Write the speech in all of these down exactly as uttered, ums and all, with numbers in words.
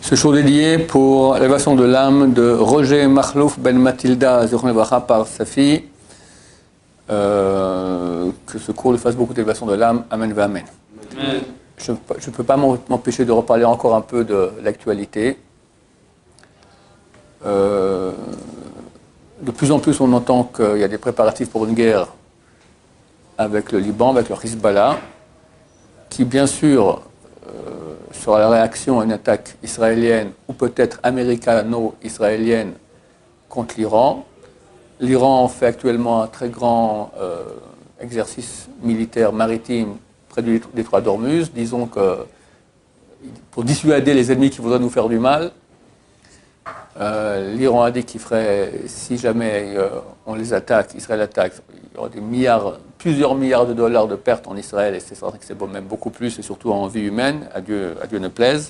Ce show dédié pour l'élévation de l'âme de Roger Makhlouf Ben Matilda Zichron Livracha par sa fille. Euh, que ce cours lui fasse beaucoup d'élévation de l'âme. Amen ve Amen. Amen. Je ne peux pas m'empêcher de reparler encore un peu de l'actualité. Euh, de plus en plus, on entend qu'il y a des préparatifs pour une guerre avec le Liban, avec le Hezbollah, qui bien sûr euh, sera la réaction à une attaque israélienne ou peut-être américano-israélienne contre l'Iran. L'Iran fait actuellement un très grand euh, exercice militaire maritime près du détroit d'Ormuz. Disons que pour dissuader les ennemis qui voudraient nous faire du mal, euh, l'Iran a dit qu'il ferait, si jamais euh, on les attaque, Israël attaque, il y aura des milliards, plusieurs milliards de dollars de pertes en Israël, et c'est certain que c'est même beaucoup plus, et surtout en vie humaine, à Dieu, à Dieu ne plaise.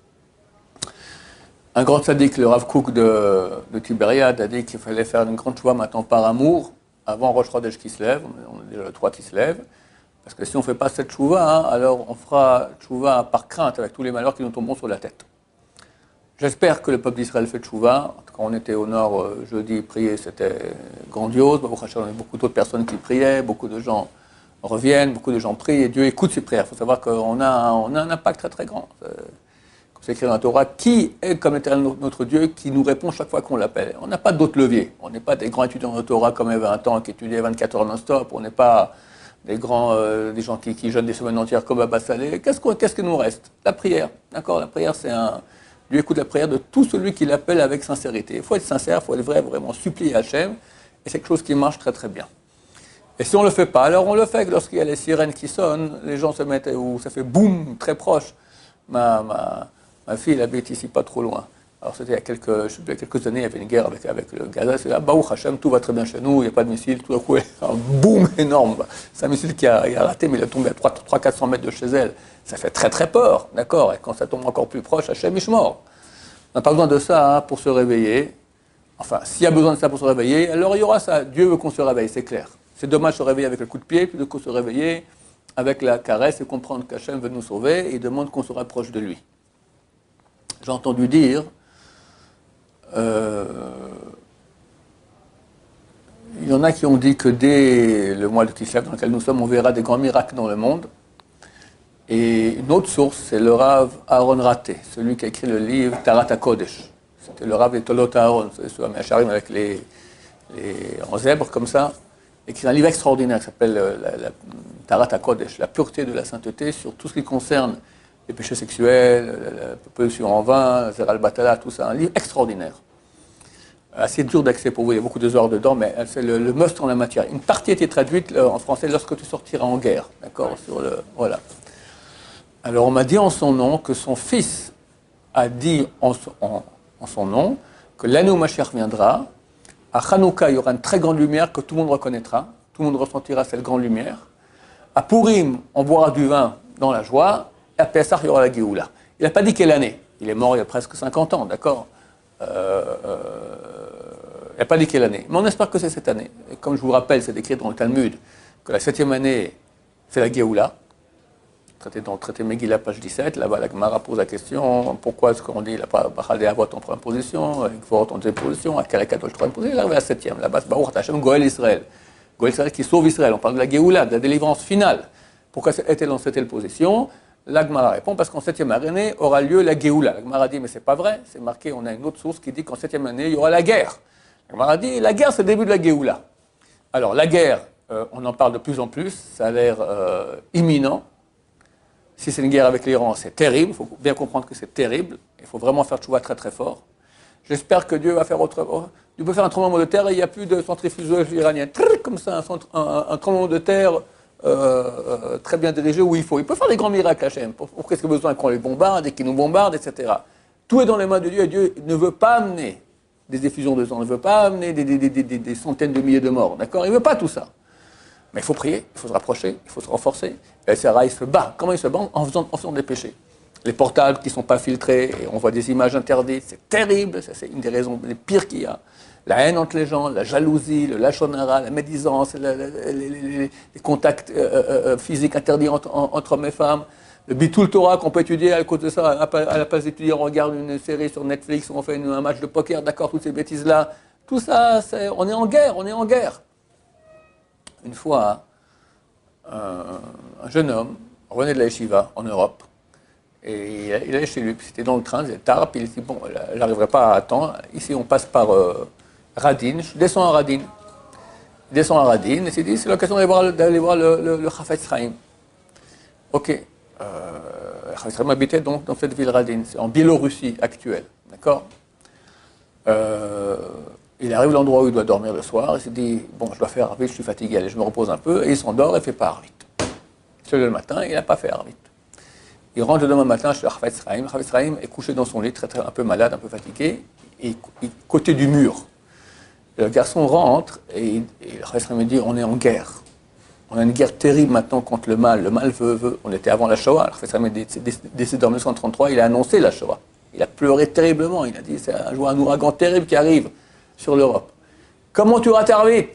Un grand sadique, le Rav Kook de, de Tibériade, a dit qu'il fallait faire une grande choix maintenant par amour, avant Rosh Chodesh qui se lève, on a déjà le trois qui se lève, parce que si on ne fait pas cette chouva, hein, alors on fera chouva par crainte avec tous les malheurs qui nous tomberont sur la tête. J'espère que le peuple d'Israël fait chouva. Quand on était au nord euh, jeudi, prier, c'était grandiose. Il y avait beaucoup d'autres personnes qui priaient, beaucoup de gens reviennent, beaucoup de gens prient, et Dieu écoute ces prières. Il faut savoir qu'on a, on a un impact très très grand. C'est écrit dans la Torah, qui est comme l'Éternel notre Dieu qui nous répond chaque fois qu'on l'appelle. On n'a pas d'autre levier. On n'est pas des grands étudiants de Torah comme il y avait un temps qui étudiaient vingt-quatre heures non-stop. On n'est pas des grands, euh, des gens qui, qui jeûnent des semaines entières comme Abba Saleh. Qu'est-ce qu'on, qu'est-ce qui nous reste? La prière. D'accord? La prière, c'est un... Dieu écoute la prière de tout celui qui l'appelle avec sincérité. Il faut être sincère, il faut être vrai, vraiment supplier Hachem. Et c'est quelque chose qui marche très très bien. Et si on ne le fait pas, alors on le fait lorsqu'il y a les sirènes qui sonnent, les gens se mettent, où ça fait boum, très proche. Ma, ma, ma fille, elle habite ici pas trop loin. Alors c'était il y a quelques, je sais plus, il y a quelques années, il y avait une guerre avec, avec le Gaza. C'est là, Baruch Hachem, tout va très bien chez nous, il n'y a pas de missile, tout d'un coup, un boum énorme. C'est un missile qui a, il a raté, mais il est tombé à trois cents à quatre cents mètres de chez elle. Ça fait très très peur, d'accord? Et quand ça tombe encore plus proche, Hachem Ishmor. On n'a pas besoin de ça hein, pour se réveiller. Enfin, s'il y a besoin de ça pour se réveiller, alors il y aura ça. Dieu veut qu'on se réveille, c'est clair. C'est dommage de se réveiller avec le coup de pied, plutôt que de se réveiller avec la caresse et comprendre qu'Hachem veut nous sauver et il demande qu'on se rapproche de lui. J'ai entendu dire, euh, il y en a qui ont dit que dès le mois de Kislev dans lequel nous sommes, on verra des grands miracles dans le monde. Et une autre source, c'est le Rav Aaron Raté, celui qui a écrit le livre Tarat HaKodesh. C'était le Rav des Tolot Aaron, c'est ce Acharim avec les, les, en zèbre comme ça. Écrit un livre extraordinaire qui s'appelle la, la, Tarat HaKodesh, la pureté de la sainteté sur tout ce qui concerne les péchés sexuels, la, la pollution en vin, Zeral Batala, tout ça. Un livre extraordinaire. Assez dur d'accès pour vous, il y a beaucoup de heures dedans, mais c'est le, le must en la matière. Une partie a été traduite en français lorsque tu sortiras en guerre, d'accord, sur le, voilà. Alors on m'a dit en son nom que son fils a dit en, en, en son nom que l'année où Mashiach viendra, à Hanouka il y aura une très grande lumière que tout le monde reconnaîtra, tout le monde ressentira cette grande lumière. À Purim, on boira du vin dans la joie, et à Pessah, il y aura la Géoula. Il n'a pas dit quelle année, il est mort il y a presque cinquante ans, d'accord euh, euh, Il n'a pas dit quelle année, mais on espère que c'est cette année. Et comme je vous rappelle, c'est écrit dans le Talmud que la septième année, c'est la Géoula. Dans le traité Megillah, page dix-sept, là-bas, la Gemara pose la question pourquoi est-ce qu'on dit la Bachal de Avot en première position, Gvorot en deuxième position, Akarekadosh en troisième position, il arrive à la septième. Là-bas, c'est Baruch Hashem Goël Israël. Goël Israël qui sauve Israël. On parle de la Géoula, de la délivrance finale. Pourquoi était-elle dans cette position? La Gemara répond parce qu'en septième année aura lieu la Géoula. La Gemara dit mais c'est pas vrai, c'est marqué, on a une autre source qui dit qu'en septième année il y aura la guerre. La Gemara dit la guerre c'est le début de la Géoula. Alors la guerre, euh, on en parle de plus en plus, ça a l'air euh, imminent. Si c'est une guerre avec l'Iran, c'est terrible. Il faut bien comprendre que c'est terrible. Il faut vraiment faire tchouva très très fort. J'espère que Dieu va faire autre chose. Dieu peut faire un tremblement de terre et il n'y a plus de centrifugeuse iranienne. Comme ça, un, centre, un, un tremblement de terre euh, euh, très bien dirigé où il faut. Il peut faire des grands miracles, Hachem. Pourquoi est-ce qu'il a besoin qu'on les bombarde et qu'ils nous bombardent, et cetera. Tout est dans les mains de Dieu et Dieu ne veut pas amener des effusions de sang. Il ne veut pas amener des, des, des, des, des centaines de milliers de morts. D'accord? Il ne veut pas tout ça. Mais il faut prier, il faut se rapprocher, il faut se renforcer. Et Sarah, il se bat. Comment il se bat? En faisant, en faisant des péchés. Les portables qui ne sont pas filtrés, et on voit des images interdites, c'est terrible, ça, c'est une des raisons les pires qu'il y a. La haine entre les gens, la jalousie, le lachon hara, la médisance, la, la, les, les, les contacts euh, euh, physiques interdits entre, entre hommes et femmes, Le Bitul Torah qu'on peut étudier à cause de ça, à la place d'étudier, on regarde une série sur Netflix, on fait une, un match de poker, d'accord, toutes ces bêtises-là. Tout ça, c'est, on est en guerre, on est en guerre. Une fois, un, un jeune homme revenait de la yeshiva en Europe, et il allait chez lui, puis c'était dans le train, c'était tard, puis il dit, bon, j'arriverai pas à temps, ici on passe par euh, Radin, je descends à Radin. Il descend à Radin, et s'est dit, c'est l'occasion d'aller voir, d'aller voir le, le, le Chafetz Chaim. Ok. Euh, Chafetz Chaim habitait donc dans cette ville Radin, c'est en Biélorussie actuelle, d'accord. euh, Il arrive à l'endroit où il doit dormir le soir, il s'est dit, bon, je dois faire Arvit, je suis fatigué, allez, je me repose un peu, et il s'endort et ne fait pas Arvit. C'est le matin, il n'a pas fait Arvit. Il rentre le demain matin chez le Chafetz Chaim, le Chafetz Chaim est couché dans son lit, très, très, un peu malade, un peu fatigué, et, et côté du mur. Le garçon rentre et, et le Chafetz Chaim me dit, on est en guerre. On a une guerre terrible maintenant contre le mal. Le mal veut, veut. On était avant la Shoah. Le Chafetz Chaim est décédé en mille neuf cent trente-trois, il a annoncé la Shoah. Il a pleuré terriblement. Il a dit, c'est un, un ouragan terrible qui arrive sur l'Europe. Comment tu rates Arvit?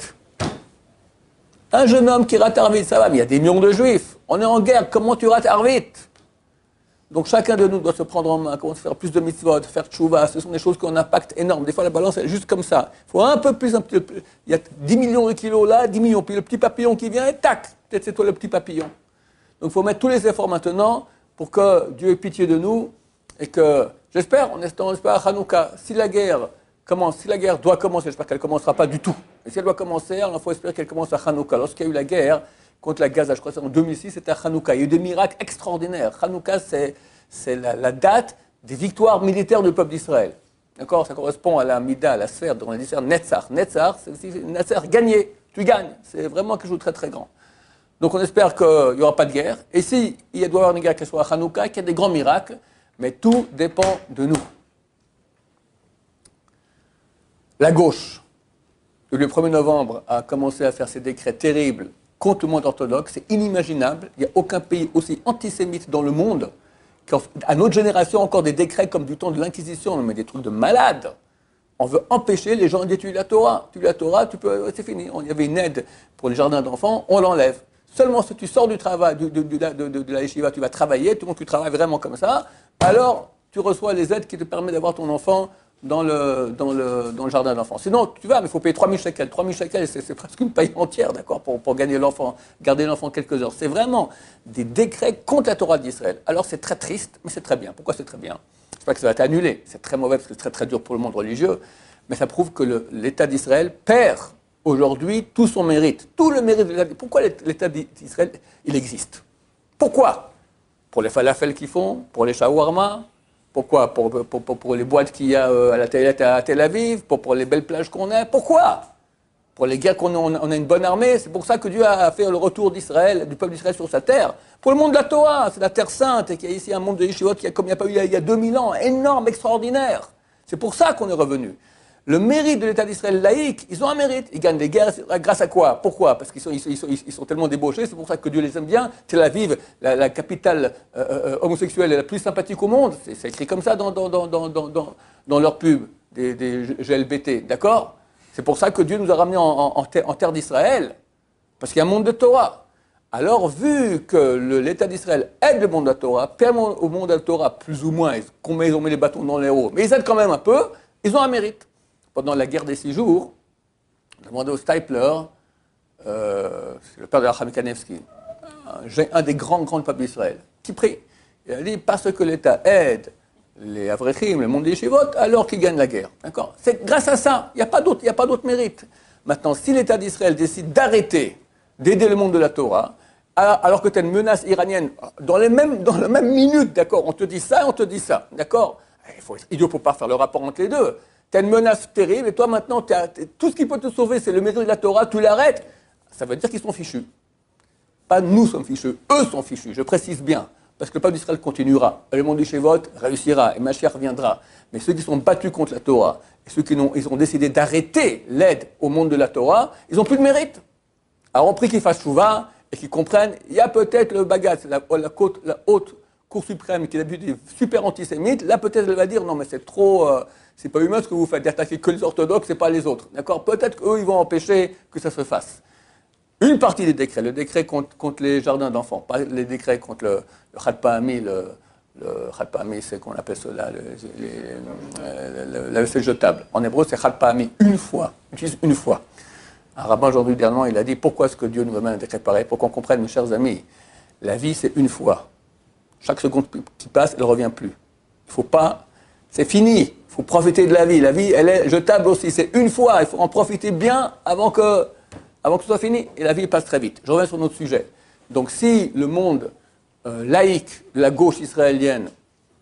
Un jeune homme qui rate Arvit, ça va, mais il y a des millions de juifs. On est en guerre, comment tu rates Arvit? Donc chacun de nous doit se prendre en main, commencer à faire plus de mitzvot, faire tchouva, ce sont des choses qui ont un impact énorme. Des fois la balance elle est juste comme ça. Il faut un peu plus, un petit peu. Il y a dix millions de kilos là, dix millions, puis le petit papillon qui vient et tac, peut-être c'est toi le petit papillon. Donc il faut mettre tous les efforts maintenant pour que Dieu ait pitié de nous et que, j'espère, on espère à Hanouka, si la guerre commence, si la guerre doit commencer, j'espère qu'elle ne commencera pas du tout, mais si elle doit commencer, alors il faut espérer qu'elle commence à Hanouka. Lorsqu'il y a eu la guerre contre la Gaza, je crois que c'est en deux mille six, c'était à Hanouka. Il y a eu des miracles extraordinaires. Hanouka, c'est, c'est la, la date des victoires militaires du peuple d'Israël. D'accord? Ça correspond à la Mida, à la sphère, dont on dit Netzach. Netzach, c'est aussi Netzach, gagner. Tu gagnes. C'est vraiment quelque chose de très très grand. Donc on espère qu'il n'y aura pas de guerre. Et si il doit y avoir une guerre, qu'elle soit à Hanouka, qu'il y ait des grands miracles, mais tout dépend de nous. La gauche, le premier novembre, a commencé à faire ces décrets terribles contre le monde orthodoxe. C'est inimaginable. Il n'y a aucun pays aussi antisémite dans le monde qu'à notre génération, encore des décrets comme du temps de l'Inquisition, mais des trucs de malades. On veut empêcher les gens d'étudier la Torah. Tu la Torah, tu peux, c'est fini. Il y avait une aide pour les jardins d'enfants, on l'enlève. Seulement si tu sors du travail, de, de, de, de, de, de la yeshiva, tu vas travailler, tout le monde tu travailles vraiment comme ça, alors tu reçois les aides qui te permettent d'avoir ton enfant dans le, dans le, dans le jardin d'enfants. Sinon, tu vas, mais il faut payer trois mille shekels. trois mille shekels, c'est, c'est presque une paye entière, d'accord, pour, pour gagner l'enfant, garder l'enfant quelques heures. C'est vraiment des décrets contre la Torah d'Israël. Alors c'est très triste, mais c'est très bien. Pourquoi c'est très bien? Je ne sais pas que ça va être annulé. C'est très mauvais parce que c'est très très dur pour le monde religieux, mais ça prouve que le, l'État d'Israël perd aujourd'hui tout son mérite. Tout le mérite de l'État. Pourquoi l'État d'Israël, il existe? Pourquoi? Pour les falafels qu'ils font, pour les shawarma. Pourquoi? Pour, pour, pour, pour les boîtes qu'il y a à la Télé à Tel Aviv, pour, pour les belles plages qu'on a. Pourquoi? Pour les guerres qu'on a, on a une bonne armée. C'est pour ça que Dieu a fait le retour d'Israël, du peuple d'Israël sur sa terre. Pour le monde de la Torah, c'est la terre sainte, et qu'il y a ici un monde de yeshivot qui a, comme il n'y a pas eu il y a, il y a deux mille ans, énorme, extraordinaire. C'est pour ça qu'on est revenu. Le mérite de l'État d'Israël laïque, ils ont un mérite. Ils gagnent des guerres grâce à quoi? Pourquoi? Parce qu'ils sont, ils sont, ils sont tellement débauchés, c'est pour ça que Dieu les aime bien. Tel Aviv, la, la capitale euh, euh, homosexuelle la plus sympathique au monde, c'est, c'est écrit comme ça dans, dans, dans, dans, dans, dans leur pub, des, des G L B T, d'accord? C'est pour ça que Dieu nous a ramenés en, en, en terre d'Israël, parce qu'il y a un monde de Torah. Alors, vu que le, l'État d'Israël aide le monde de la Torah, permet au monde de la Torah, plus ou moins, ils, ils ont mis les bâtons dans les roues, mais ils aident quand même un peu, ils ont un mérite. Pendant la guerre des six jours, on a demandé au Stipler, euh, c'est le père de Racham Kanevski, un, un des grands, grands peuples d'Israël, qui prie. Il a dit, parce que l'État aide les Avrechim, le monde des Yeshivot, alors qu'ils gagnent la guerre. D'accord? C'est grâce à ça, il n'y a pas d'autre, il n'y a pas d'autre mérite. Maintenant, si l'État d'Israël décide d'arrêter d'aider le monde de la Torah, alors que tu as une menace iranienne, dans, les mêmes, dans la même minute, d'accord, on te dit ça, on te dit ça, d'accord? Il faut être idiot pour ne pas faire le rapport entre les deux. Tu as une menace terrible et toi maintenant, t'as, t'as, tout ce qui peut te sauver, c'est le mérite de la Torah, tu l'arrêtes. Ça veut dire qu'ils sont fichus. Pas nous sommes fichus, eux sont fichus, je précise bien. Parce que le peuple d'Israël continuera. Le monde du Shevot réussira et Mashiach reviendra. Mais ceux qui sont battus contre la Torah, et ceux qui ont, ils ont décidé d'arrêter l'aide au monde de la Torah, ils n'ont plus de mérite. Alors on prie qu'ils fassent chouva et qu'ils comprennent, il y a peut-être le bagatz, la, la, côte, la haute Cour suprême qui a d'habitude des super antisémites, là peut-être elle va dire non mais c'est trop... Euh, c'est pas humain ce que vous faites, d'attaquer que les orthodoxes et pas les autres. D'accord? Peut-être qu'eux, ils vont empêcher que ça se fasse. une partie des décrets, le décret contre, contre les jardins d'enfants, pas les décrets contre le, le Chad Pahami, le, le Chad Pahami, c'est qu'on appelle cela, le, les, le, la vaisselle jetable. En hébreu, c'est Chad Pahami, une fois, utilise une fois. Un rabbin aujourd'hui dernièrement, il a dit, pourquoi est-ce que Dieu nous amène un décret pareil? Pour qu'on comprenne, mes chers amis, la vie, c'est une fois. Chaque seconde qui passe, elle ne revient plus. Il ne faut pas, c'est fini, il faut profiter de la vie. La vie, elle est jetable aussi, c'est une fois, il faut en profiter bien avant que... avant que ce soit fini, et la vie passe très vite. Je reviens sur notre sujet. Donc si le monde euh, laïque de la gauche israélienne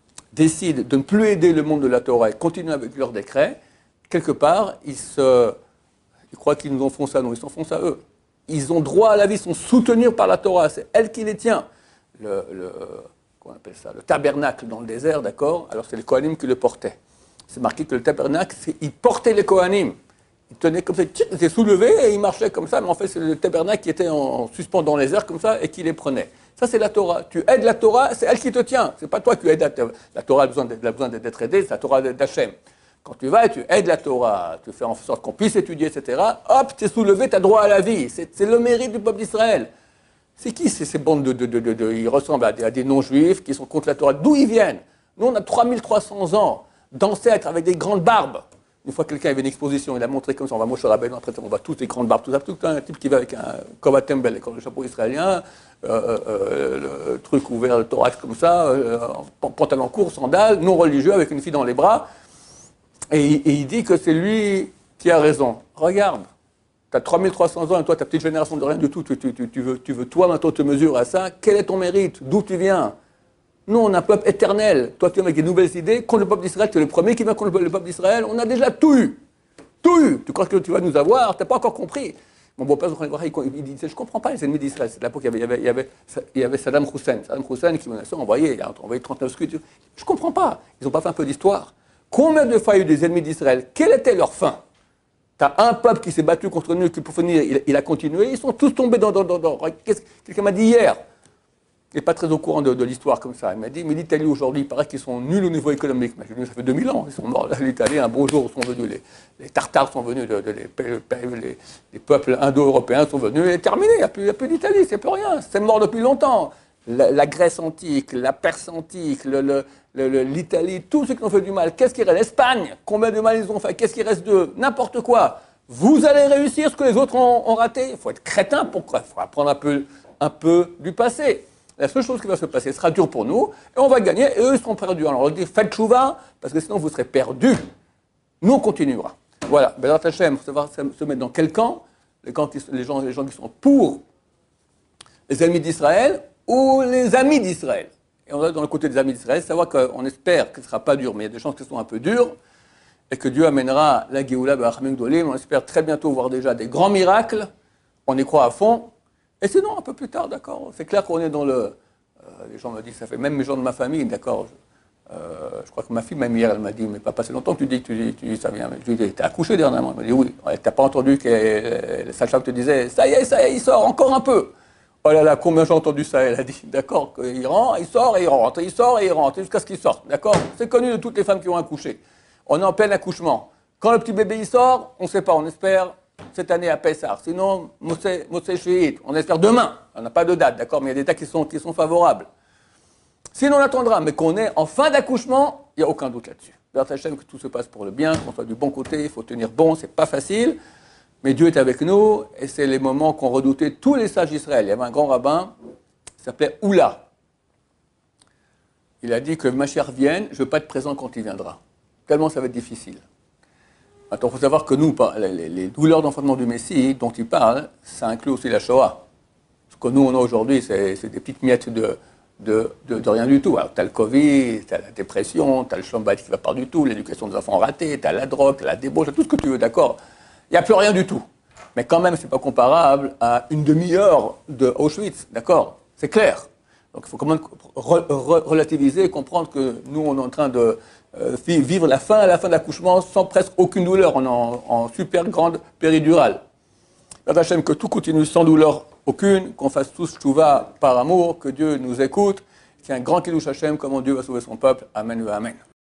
décide de ne plus aider le monde de la Torah et continue avec leurs décrets, quelque part, ils, se, ils croient qu'ils nous enfoncent à nous, ils s'enfoncent à eux. Ils ont droit à la vie, ils sont soutenus par la Torah, c'est elle qui les tient. Le, le, qu'on appelle ça, le tabernacle dans le désert, d'accord? Alors c'est les Kohanim qui le portaient. C'est marqué que le tabernacle, il portait les Kohanim. Il tenait comme ça, il s'est soulevé et il marchait comme ça, mais en fait c'est le tabernacle qui était en suspens dans les airs comme ça et qui les prenait. Ça c'est la Torah. Tu aides la Torah, c'est elle qui te tient. C'est pas toi qui aides la Torah. La Torah a besoin d'être aidée, c'est la Torah d'Hachem. Quand tu vas et tu aides la Torah, tu fais en sorte qu'on puisse étudier, et cetera, hop, tu es soulevé, tu as droit à la vie. C'est le mérite du peuple d'Israël. C'est qui ces, ces bandes de, de, de, de, de... Ils ressemblent à des, à des non-juifs qui sont contre la Torah. D'où ils viennent? Nous on a trois mille trois cents ans d'ancêtres avec des grandes barbes. Une fois que quelqu'un avait une exposition, il a montré comme ça, on va Moshe Rabbeinu, après on va tous les grandes barbes, tout ça, tout un type qui va avec un Kova Tembel, le chapeau israélien, euh, euh, le truc ouvert, le thorax comme ça, euh, pantalon court, sandales, non religieux, avec une fille dans les bras, et, et il dit que c'est lui qui a raison. Regarde, tu as trois mille trois cents ans et toi, ta petite génération de rien du tout, tu, tu, tu, tu, veux, tu veux toi maintenant te mesurer à ça, quel est ton mérite? D'où tu viens? Nous, on a un peuple éternel. Toi, tu viens avec des nouvelles idées. Contre le peuple d'Israël, tu es le premier qui vient contre le peuple d'Israël. On a déjà tout eu. Tout eu. Tu crois que tu vas nous avoir? Tu n'as pas encore compris. Mon beau-père, il disait, je ne comprends pas les ennemis d'Israël. C'est l'époque, il y avait, il y avait, il y avait Saddam Hussein. Saddam Hussein qui menaçait, envoyé, il a envoyé trente-neuf scuds. Je ne comprends pas. Ils n'ont pas fait un peu d'histoire. Combien de fois il y a eu des ennemis d'Israël? Quelle était leur fin? Tu as un peuple qui s'est battu contre nous, qui pour finir, il, il a continué. Ils sont tous tombés dans... dans, dans, dans quelqu'un m'a dit hier. Il n'est pas très au courant de, de l'histoire comme ça. Il m'a dit, mais l'Italie aujourd'hui, il paraît qu'ils sont nuls au niveau économique. Mais je lui ai dit, ça fait deux mille ans, ils sont morts. L'Italie, un beau jour, sont venus, les, les Tartares sont venus, de, de, les, les, les peuples indo-européens sont venus, et terminé, il n'y a plus, plus d'Italie, c'est plus rien, c'est mort depuis longtemps. La, la Grèce antique, la Perse antique, l'Italie, tous ceux qui ont fait du mal, qu'est-ce qui reste? L'Espagne, combien de mal ils ont fait? Qu'est-ce qui reste d'eux? N'importe quoi. Vous allez réussir ce que les autres ont, ont raté. Il faut être crétin, pourquoi? Il faut apprendre un peu, un peu du passé. La seule chose qui va se passer sera dure pour nous, et on va gagner, et eux, ils seront perdus. Alors on dit, faites chouva, parce que sinon vous serez perdus. Nous, on continuera. Voilà, Bezrat Hashem, se mettre dans quel camp? Les, camps qui, les, gens, les gens qui sont pour les ennemis d'Israël ou les amis d'Israël. Et on va dans le côté des amis d'Israël, savoir qu'on espère que ce ne sera pas dur, mais il y a des chances que ce soit un peu dur, et que Dieu amènera la Géoula, B'Rachamim Gdolim. On espère très bientôt voir déjà des grands miracles, on y croit à fond. Et sinon, un peu plus tard, d'accord, c'est clair qu'on est dans le... Euh, les gens me disent, ça fait même les gens de ma famille, d'accord, je, euh, je crois que ma fille, même hier, elle m'a dit, mais pas passé longtemps que tu dis, tu dis, tu dis, ça vient, je lui ai dit, t'es accouché dernièrement? Elle m'a dit, oui. T'as pas entendu que euh, le sage-femme te disait, ça y est, ça y est, il sort, encore un peu. Oh là là, combien j'ai entendu ça? Elle a dit, d'accord, il rentre, il sort et il rentre, il sort et il rentre, jusqu'à ce qu'il sorte, d'accord? C'est connu de toutes les femmes qui ont accouché. On est en plein accouchement. Quand le petit bébé il sort, on ne sait pas, on espère cette année à Pessah. Sinon, Moshe Shvi'it, on espère demain. On n'a pas de date, d'accord, mais il y a des dates qui sont, qui sont favorables. Sinon, on attendra, mais qu'on est en fin d'accouchement, il n'y a aucun doute là-dessus. Bezrat Hashem, que tout se passe pour le bien, qu'on soit du bon côté, il faut tenir bon, c'est pas facile, mais Dieu est avec nous, et c'est les moments qu'ont redouté tous les sages d'Israël. Il y avait un grand rabbin, qui s'appelait Oula. Il a dit que le Mashiach vienne, je ne veux pas être présent quand il viendra. Tellement ça va être difficile. Maintenant, il faut savoir que nous, les, les douleurs d'enfantement du Messie dont il parle, ça inclut aussi la Shoah. Ce que nous, on a aujourd'hui, c'est des petites miettes de, de, de, de rien du tout. Alors, tu as le Covid, tu as la dépression, tu as le chambal qui ne va pas du tout, l'éducation des enfants ratée, tu as la drogue, tu as la débauche, tout ce que tu veux, d'accord. Il n'y a plus rien du tout. Mais quand même, ce n'est pas comparable à une demi-heure de Auschwitz, d'accord. C'est clair. Donc, il faut quand même re, re, relativiser et comprendre que nous, on est en train de euh, vivre la fin à la fin de l'accouchement sans presque aucune douleur. On est en, en super grande péridurale. Bezrat Hashem, que tout continue sans douleur aucune, qu'on fasse tous tchouva par amour, que Dieu nous écoute, qu'il y ait un grand Kiddush Hashem, comment Dieu va sauver son peuple. Amen, amen.